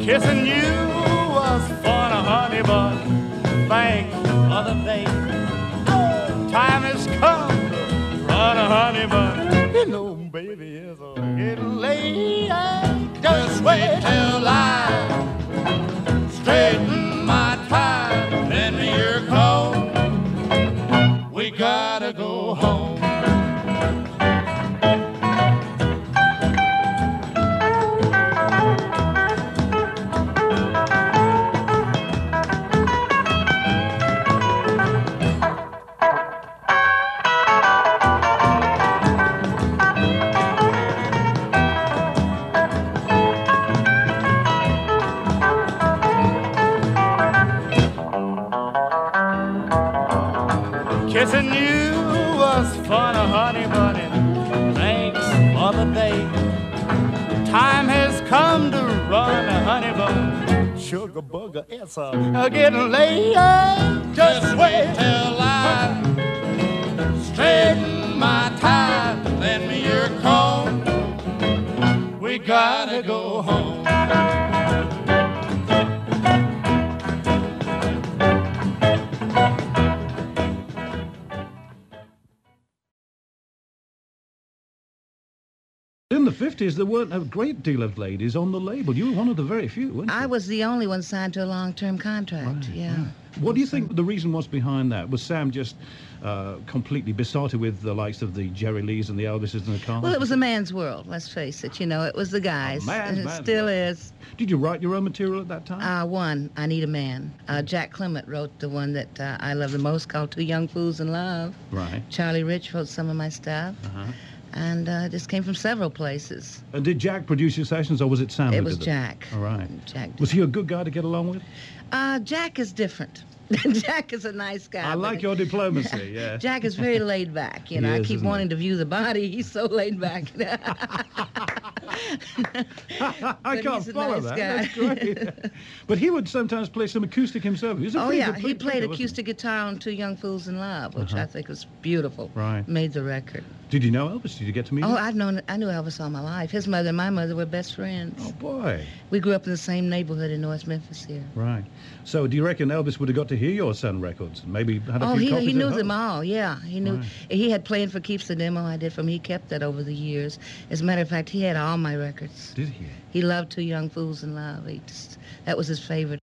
Kissing you was fun, honey, but thanks for the day. Time has come to run, honey, but you know, baby, it's getting late. Just wait till I straighten my tie, lend me your coat. We gotta go home. Kissing you was fun, honey bunny. Thanks for the day. Time has come to run, honey bun. Sugar bugger, it's getting late. Just wait till I straighten my tie. Lend me your comb. We gotta go home. In the 50s, there weren't a great deal of ladies on the label. You were one of the very few, weren't you? I was the only one signed to a long-term contract, Right, yeah. What do you think the reason was behind that? Was Sam just completely besotted with the likes of the Jerry Lees and the Elvises and the Cars? Well, it was a man's world, let's face it. You know, it was the guys. man's It still world. is. Did you write your own material at that time? One, I Need a Man. Jack Clement wrote the one that I love the most, called Two Young Fools in Love. Right. Charlie Rich wrote some of my stuff. Uh-huh. And it just came from several places. And did Jack produce your sessions, or was it Sam? It who was did Jack. All right. Jack did. Was he a good guy to get along with? Jack is different. Jack is a nice guy. I like your diplomacy, yeah. Jack is very laid back. You know, He I is, keep isn't he? wanting to view the body. He's so laid back. I can't he's a follow nice that. guy. That's great. But he would sometimes play some acoustic himself. He was a Oh, pretty yeah. good He player, played wasn't acoustic guitar on Two Young Fools in Love, which I think was beautiful. Right. Made the record. Did you know Elvis? Did you get to meet Oh, him? I knew Elvis all my life. His mother and my mother were best friends. Oh, boy. We grew up in the same neighborhood in North Memphis here. Right. So do you reckon Elvis would have got to hear your Sun records? Maybe had a Oh, few copies he at knew home? them all, yeah. He knew. Right. He had Playing for Keeps, the demo I did for him. He kept that over the years. As a matter of fact, he had all my records. Did he? He loved Two Young Fools in Love. That was his favorite.